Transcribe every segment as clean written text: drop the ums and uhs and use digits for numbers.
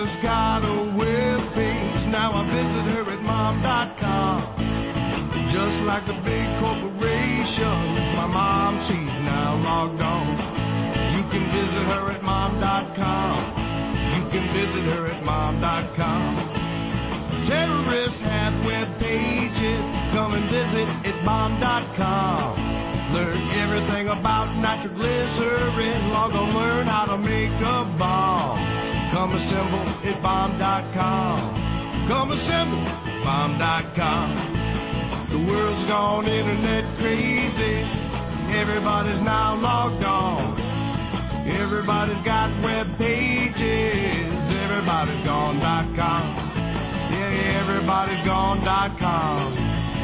just got a webpage. Now I visit her at mom.com. Just like the big corporations, my mom, she's now logged on. You can visit her at mom.com. You can visit her at mom.com. Terrorists have web pages. Come and visit at mom.com. Learn everything about nitroglycerin. Log on, learn how to make a bomb. Come assemble at bomb.com. Come assemble at bomb.com. The world's gone internet crazy. Everybody's now logged on. Everybody's got web pages. Everybody's gone.com. Yeah, everybody's gone.com.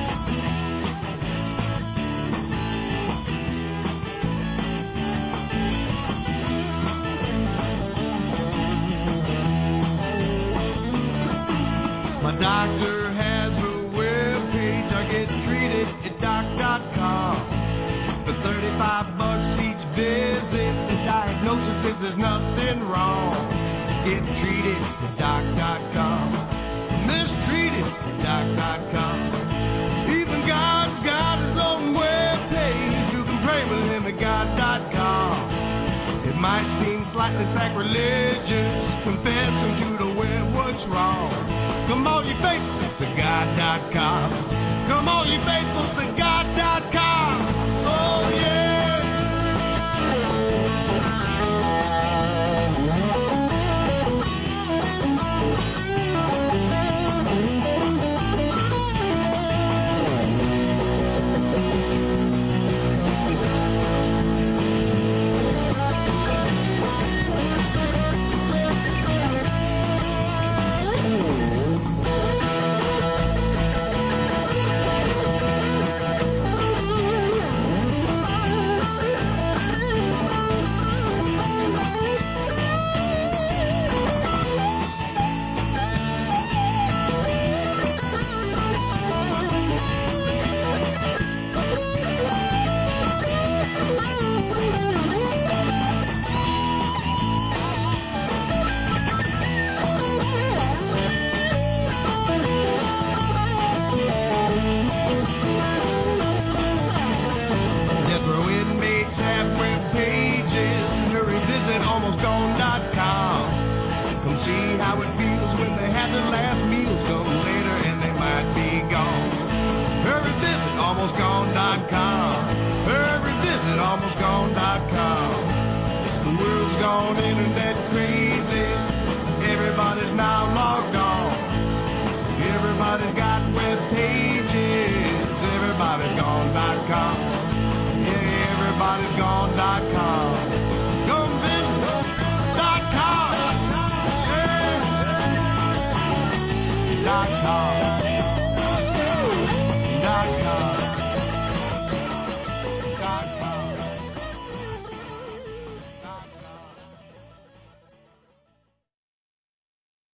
My doctor has a web page. I get treated at doc.com. For $35 each visit, the diagnosis is there's nothing wrong. Get treated at doc.com. Mistreated at doc.com. Even God's got his own web page. You can pray with him at God.com. It might seem slightly sacrilegious confessing to the web what's wrong. Come on, you faithful to God.com. Come on, you faithful to God.com. Oh, yeah. See how it feels when they have their last meals. Come later and they might be gone. Hurry visit almostgone.com. Hurry visit almostgone.com. The world's gone internet crazy. Everybody's now logged on. Everybody's got web pages. Everybody's gone.com. Yeah, everybody's gone.com.